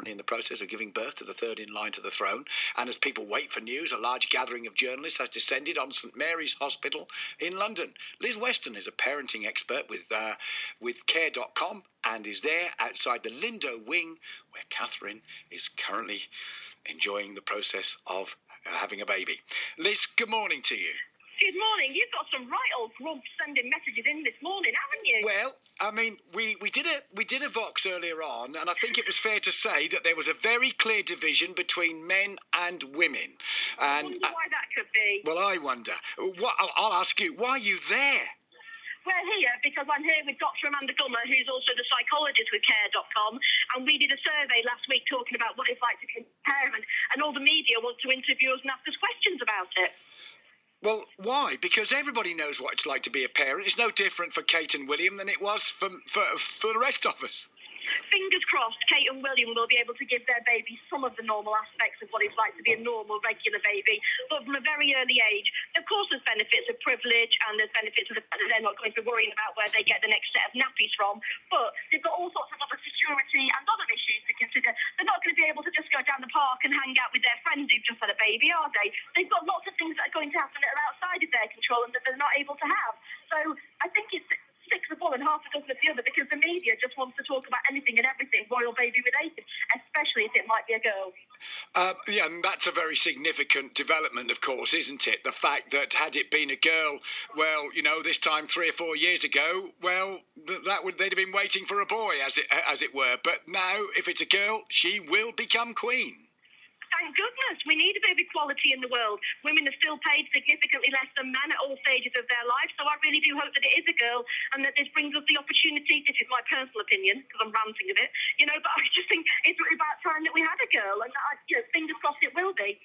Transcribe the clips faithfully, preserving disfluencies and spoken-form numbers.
currently in the process of giving birth to the third in line to the throne. And as people wait for news, a large gathering of journalists has descended on St Mary's Hospital in London. Liz Weston is a parenting expert with uh, with care dot com and is there outside the Lindo wing where Catherine is currently enjoying the process of uh, having a baby. Liz, good morning to you. Good morning. You've got some right old grumps sending messages in this morning, haven't you? Well, I mean, we, we did a we did a Vox earlier on, and I think it was fair to say that there was a very clear division between men and women. I And wonder why that could be. well, I wonder. What, I'll, I'll ask you, why are you there? We're here because I'm here with Doctor Amanda Gummer, who's also the psychologist with care dot com, and we did a survey last week talking about what it's like to be a parent, and all the media want to interview us and ask us questions about it. Well, why? Because everybody knows what it's like to be a parent. It's no different for Kate and William than it was for for, for the rest of us. Fingers crossed, Kate and William will be able to give their baby some of the normal aspects of what it's like to be a normal, regular baby. But from a very early age, of course, there's benefits of privilege and there's benefits of the fact that they're not going to be worrying about where they get the next set of nappies from. But they've got all sorts of other security and other issues to consider. They're not going to be able to just go down the park and hang out with their friends who've just had a baby, are they? They've got lots of things that are going to happen that are outside of their control and that they're not able to have. So I think it's six of one and half a dozen of the other, because the media just wants to talk about anything and everything royal baby related, especially if it might be a girl. Um, yeah, and that's a very significant development, of course, isn't it? The fact that had it been a girl, well, you know, this time three or four years ago, well, th- that would they'd have been waiting for a boy, as it as it were. But now, if it's a girl, she will become queen. Thank goodness. We need a bit of equality in the world. Women are still paid significantly less than men at all stages of their life, so I really do hope that it is a girl and that this brings us the opportunity. This is my personal opinion, because I'm ranting a bit, you know, but I just think it's about time that we had a girl, and I, you know, fingers crossed it will be.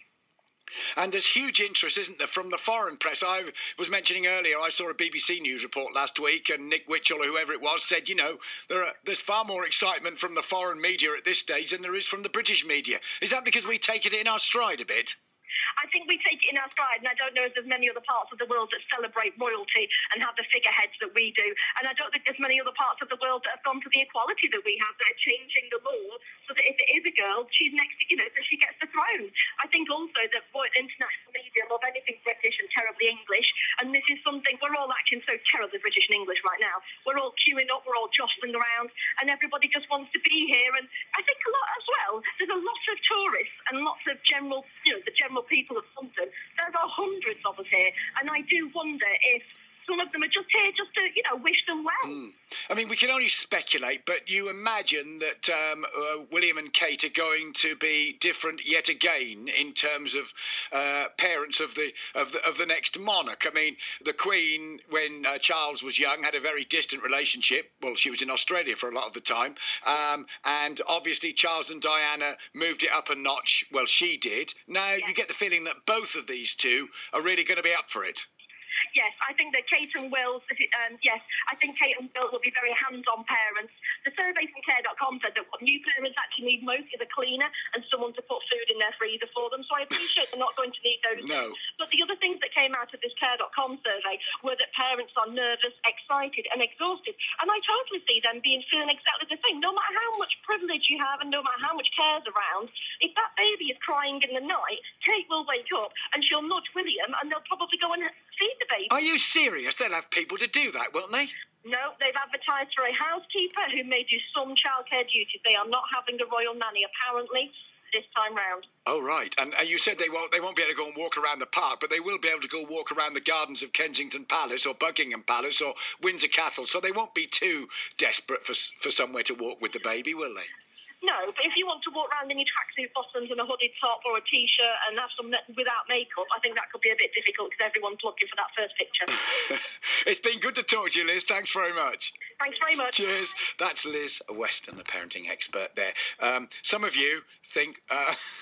And there's huge interest, isn't there, from the foreign press. I was mentioning earlier, I saw a B B C News report last week, and Nick Witchell, or whoever it was, said, you know, there are, there's far more excitement from the foreign media at this stage than there is from the British media. Is that because we take it in our stride a bit? I think we take it in our stride, and I don't know if there's many other parts of the world that celebrate royalty and have the figureheads that we do. And I don't think there's many other parts of the world that have gone for the equality that we have, that are changing the law so that if it is a girl, she's next, you know, so she gets the throne. I think also that international media love anything British and terribly English, and this is something, we're all acting so terribly British and English right now. We're all queuing up, we're all jostling around, and everybody just wants to be here. And I think a lot as well, there's a lot of tourists and lots of general, you know, the general people of London. There are hundreds of us here, and I do wonder if some of them are just here just to, you know, wish them well. Mm. I mean, we can only speculate, but you imagine that um, uh, William and Kate are going to be different yet again in terms of uh, parents of the, of the of the next monarch. I mean, the Queen, when uh, Charles was young, had a very distant relationship. Well, she was in Australia for a lot of the time, um, and obviously Charles and Diana moved it up a notch. Well, she did. Now Yeah. you get the feeling that both of these two are really going to be up for it. Yes, I think that Kate and Will, um, yes, I think Kate and Will will be very hands-on parents. The survey from care dot com said that what new parents actually need most is a cleaner and someone to put food in their freezer for them, so I appreciate they're not going to need those No. things. But the other things that came out of this care dot com survey were that parents are nervous, excited and exhausted, and I totally see them being feeling exactly the same. No matter how much privilege you have and no matter how much care's around, if that baby is crying in the night, Kate will wake up and she'll nudge William and they'll probably go and feed the baby. Are you serious? They'll have people to do that, won't they? No, they've advertised for a housekeeper who may do some childcare duties. They are not having a royal nanny, apparently, this time round. Oh, right. And, and you said they won't they won't be able to go and walk around the park, but they will be able to go walk around the gardens of Kensington Palace or Buckingham Palace or Windsor Castle, so they won't be too desperate for for somewhere to walk with the baby, will they? No, but if you want to walk around in your tracksuit bottoms and a hooded top or a T-shirt and have some without makeup, I think that could be a bit difficult because everyone's looking for that first picture. It's been good to talk to you, Liz. Thanks very much. Thanks very much. Cheers. That's Liz Weston, the parenting expert there. Um, some of you think... Uh,